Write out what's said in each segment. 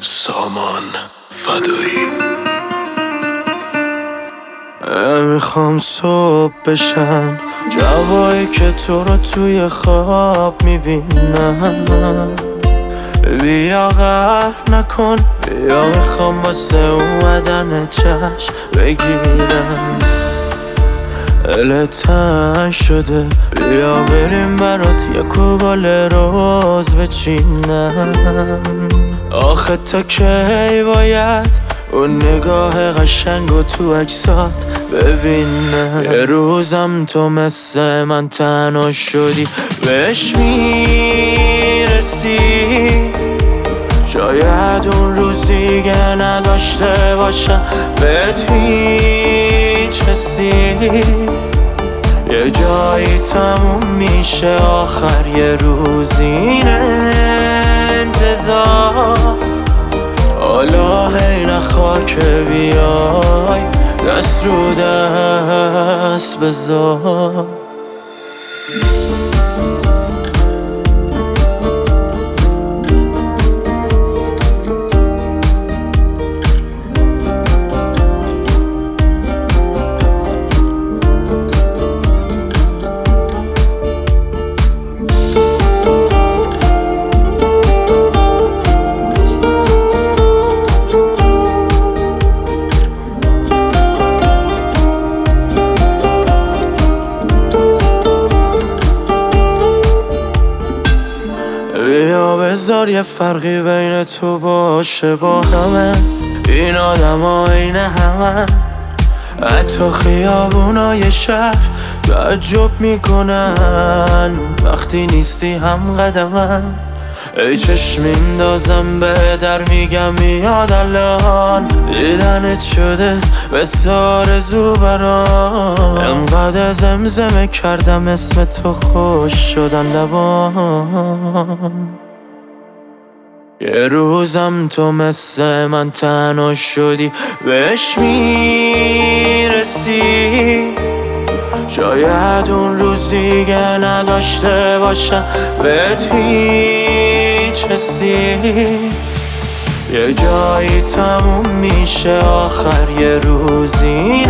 سامان فدایی. میخوام صبح بشم جوایی که تو رو توی خواب میبینم. بیا قهر نکن، بیا میخوام واسه اومدن چشم بگیرم. دل تنگ شده، بیا بریم برات یه کوبال روز بچینم. آخه تا کی باید اون نگاه قشنگو تو عکسات ببینم؟ یه روزم تو مثل من تنها شدی، بهش میرسی. شاید اون روز دیگه نداشته باشم بهت هیچ حسی. یه جایی تموم میشه آخر یه روز این انتظار. حالا هی نخواه که بیای دست رو دست بذار. بیا بذار یه فرقی بین تو باشه با همه این آدم ها، این همه حتی خیابونای شهر تعجب میکنن وقتی نیستی هم قدمم. ای چشم میندازم به در میگم میاد الان، دیدنت شده بسیار زوبران. انقدر زمزمه کردم اسم تو خوش شدن لبام. یه روزم تو مثل من تنها شدی، بهش میرسی. شاید اون روز دیگه نداشته باشم بهت هیچ حسی. یه جایی تموم میشه آخر یه روز این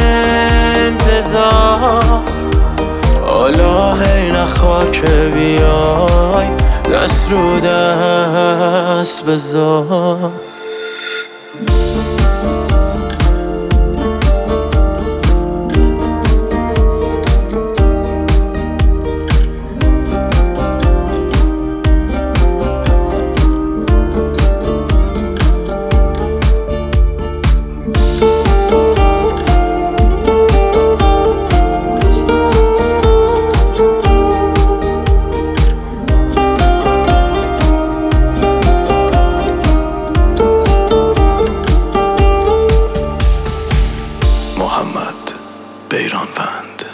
انتظار. حالا هی نخواه که بیای دست رو دست بذار. محمد بیرانوند.